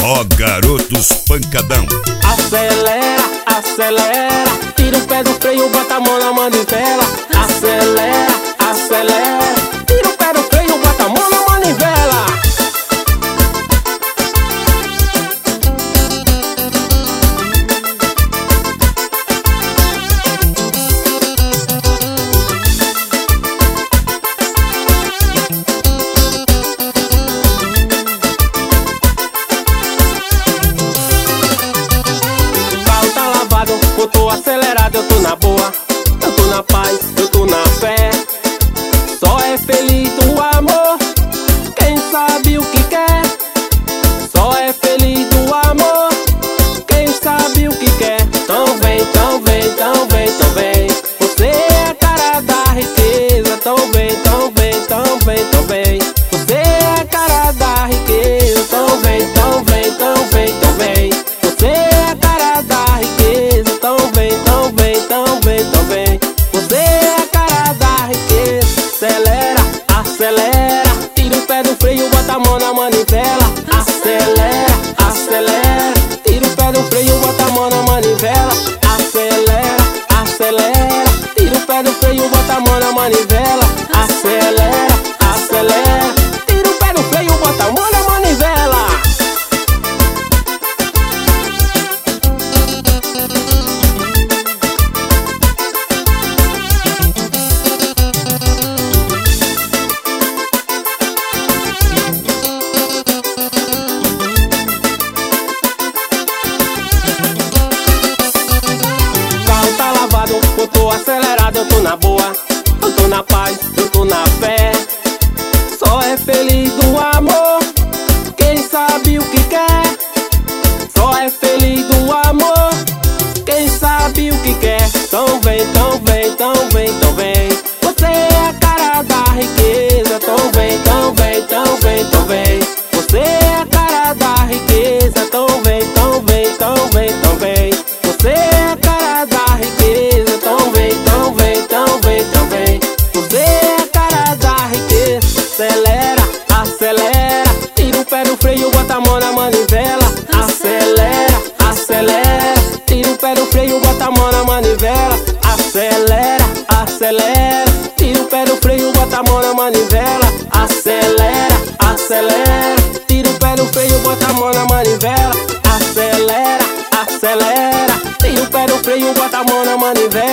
Ó garotos pancadão. Acelera, acelera, tira o pé do freio, bota a mão na manivela. Acelera, acelera, tira o pé do freio, bota a mão na manivela. Eu tô acelerado, eu tô na boa, eu tô na paz, eu tô na fé. Só é feliz do amor quem sabe o que quer. Só é feliz do amor quem sabe o que quer. Então vem, então vem, então vem, então vem. Você é a cara da riqueza. Então vem, então vem, então vem, então vem. Você é a cara da riqueza. Então vem, então vem, então vem, então vem. Você é a cara da riqueza. Então vem, então vem, então vem, então vem. Você é a cara da riqueza. Acelera, acelera, tira o pé do freio, bota a mão na manivela. Acelera, acelera, tira o pé do freio, bota a mão na manivela. Acelera, acelera, tira o pé do freio, bota a mão na manivela. Acelera, acelera, tira o pé do freio, bota a mão na manivela. Eu tô acelerado, eu tô na boa, eu tô na paz, eu tô na fé. Só é feliz do amor quem sabe o que quer. Só é feliz do amor quem sabe o que quer. Então vem, então vem, então vem, então vem. Você é a cara da riqueza. Então vem, então vem, então vem, então vem. Você é a cara da riqueza. Então vem, então vem, então vem, então vem. Você é a cara da riqueza. Então vem, então vem, então vem, então vem. Você é a cara da riqueza. Acelera, acelera, tira o pé do freio, bota a mão na manivela. Acelera, acelera, tira o pé do freio, bota a mão na manivela. Acelera, acelera, tira o pé do freio, bota a mão na manivela. Acelera, acelera, tira o pé do freio, bota a mão na manivela. Acelera, acelera, tira o pé do freio, bota a mão na manivela.